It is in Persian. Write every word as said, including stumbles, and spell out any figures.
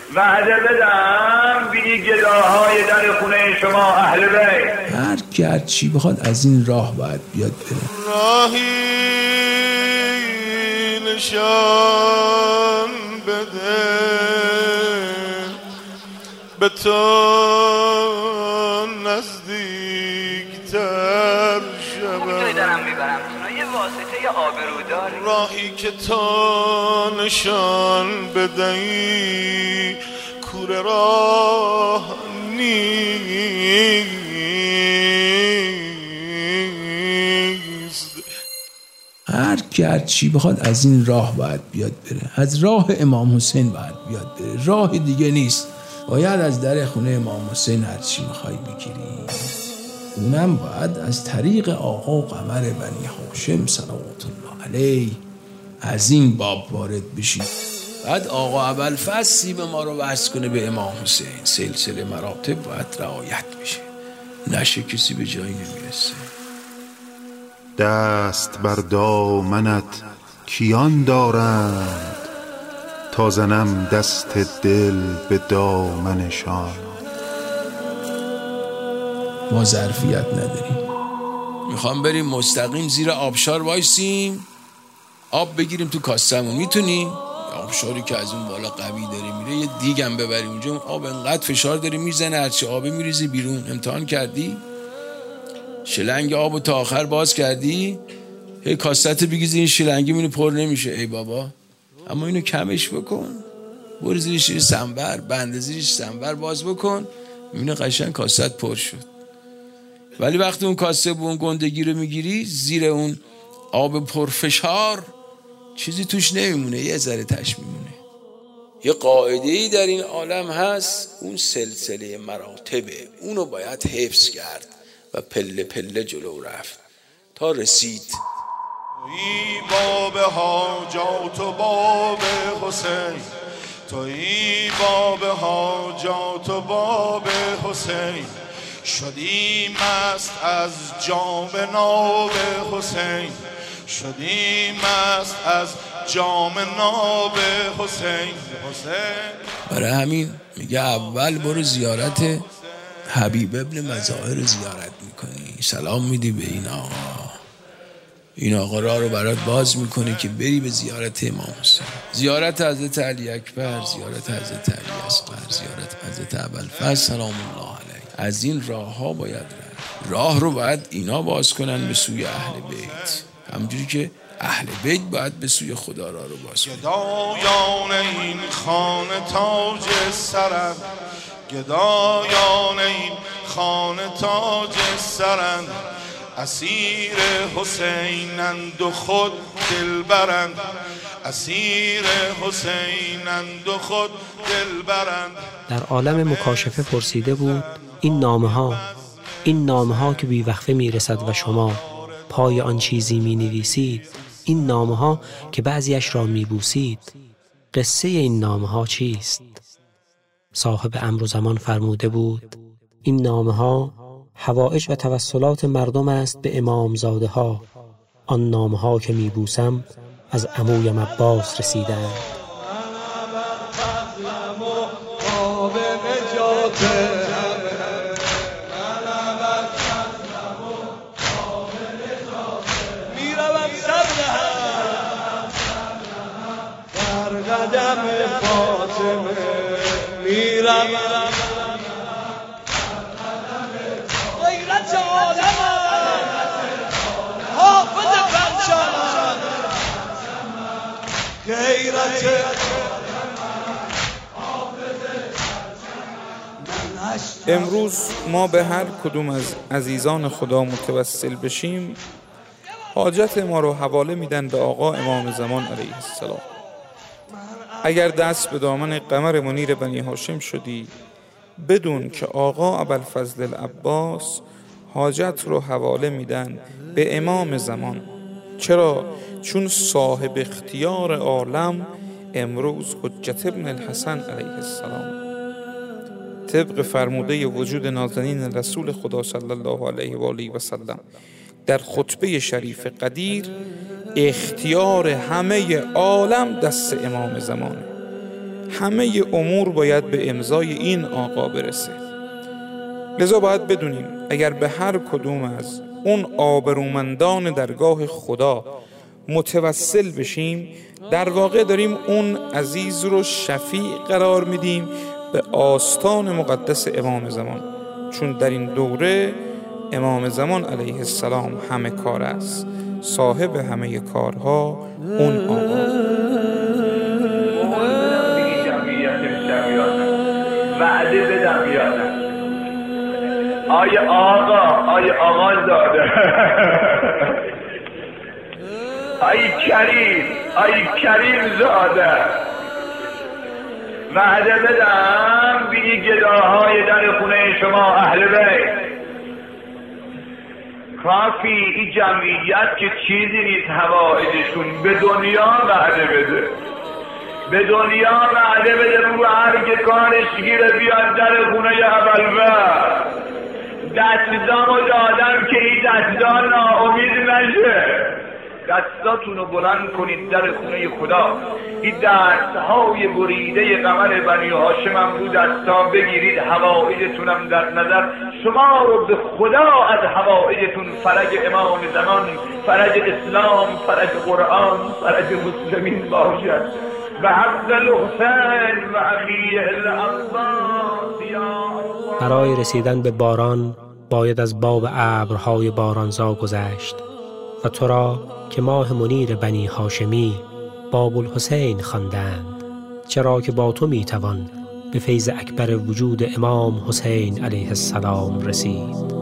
وعده بدم بینی گداهای در خونه شما اهل بیت. هر کی هر چی بخواد از این راه باید بیاد بره. راهی نشان بده به تو نزدیکتر شبم. دارم میبرم یه واسطه یه آبروداری. راهی که تو نشان بدهی کوره راه نیست. هر کی هر چی بخواد از این راه باید بیاد بره. از راه امام حسین باید بیاد بره. راه دیگه نیست. باید از در خونه امام حسین هر چی میخوای بگیری. اونم باید از طریق آقا قمر بنی هاشم صلوات الله علیه از این باب وارد بشی. بعد آقا ابوالفضل سیب ما رو وصل کنه به امام حسین. سلسله مراتب باید رعایت بشه، نشه کسی به جایی نمیرسه. دست بر دامنت کیان دارند تا زنم دست دل به دامنشان. ما ظرفیت نداریم. میخوام بریم مستقیم زیر آبشار وایسیم آب بگیریم تو کاسمون. میتونیم؟ آبشاری که از اون بالا قوی داره میره یه دیگم ببریم اونجا. اون آب انقدر فشار داره میزنه هرچی آبه میریزی بیرون. امتحان کردی؟ شلنگ آبو تا آخر باز کردی؟ هی کاست بگیزی این شلنگی مینو پر نمیشه. ای بابا، اما اینو کمش بکن. برو زیرش سنبر، بنده زیرش سنبر باز بکن، میبینه قشنگ کاست پر شد. ولی وقتی اون کاسه با اون گندگی رو میگیری زیر اون آب پرفشار چیزی توش نمیمونه، یه ذره تش میمونه. یه قاعده‌ای در این عالم هست، اون سلسله مراتبه. اونو باید حفظ کرد و پله پله جلو رفت تا رسید. تویی باب حاجات و باب حسین، تویی باب حاجات و باب حسین. شدی مست از جام ناب حسین، شدی مست از جام ناب حسین. حسین برای همین میگه اول برو زیارت حبیب ابن مظاهر زیارت میکنی، سلام میدی به این آقا. این آقا راه رو برات باز میکنه که بری به زیارت امام حسین. زیارت حضرت علی اکبر، زیارت حضرت علی اصغر، زیارت حضرت ابوالفضل سلام الله علیه. از این راه ها باید رفت. راه رو باید اینا باز کنن به سوی اهل بیت، همجوری که اهل بیت باید به سوی خدا را رو باز کنن. گدایان این خانه تاج سرند، گدایان این خانه تاج سرند. اسیر حسینند و خود دلبرند، اسیر حسینند و خود دلبرند. در عالم مکاشفه پرسیده بود این نامه ها، این نامه ها که بی وقفه می رسد و شما پای آن چیزی می نویسید، این نامه ها که بعضیش را می بوسید، قصه این نامه ها چیست؟ صاحب امر و زمان فرموده بود این نامه ها حوائج و توسلات مردم است به امامزاده ها. آن نامه ها که می بوسم از عمویم عباس رسیدند. قدم فاطمه میرم، غیرت عالم حافظ پرچم، غیرت امروز ما به هر کدوم از عزیزان خدا متوسل بشیم حاجت ما رو حواله میدن به آقا امام زمان علیه السلام. اگر دست به دامن قمر منیر بنی هاشم شدی بدون که آقا ابوالفضل العباس حاجت رو حواله میدن به امام زمان. چرا؟ چون صاحب اختیار عالم امروز حجت ابن الحسن علیه السلام. طبق فرموده وجود نازنین رسول خدا صلی الله علیه و آله و سلم در خطبه شریف قدیر، اختیار همه عالم دست امام زمانه. همه امور باید به امضای این آقا برسه. لذا باید بدونیم اگر به هر کدوم از اون آبرومندان درگاه خدا متوسل بشیم، در واقع داریم اون عزیز رو شفیع قرار میدیم به آستان مقدس امام زمان، چون در این دوره امام زمان علیه السلام همه کار است، صاحب همه کارها اون آقا. وعده بدم یادم آی آقا، آی آقا زاده، آی کریم، آی کریم زاده، وعده بدم بی گداهای در خونه شما اهل بیت. کافی این جمعیت که چیزی نیست حوائجشون، به دنیا وعده بده، به دنیا وعده بده رو هر که کارش گیره بیاد در خونه اولبر. دستامو دادم که این دستا ناامید نشه. دستاتونو بلند کنید در خونه خدا. این دستهای بریده قمر بنی هاشمم رو دستا بگیرید، حوائجتونم در نظر. شما رو به خدا از حوائجتون، فرج امام زمان، فرج اسلام، فرج قرآن، فرج مسلمین باشد. به حق الحسین و اخیه العباس یا الله. برای رسیدن به باران باید از باب ابرهای بارانزا گذشت و تو را که ماه منیر بنی هاشمی باب الحسین خواندند، چرا که با تو میتوان به فیض اکبر وجود امام حسین علیه السلام رسید.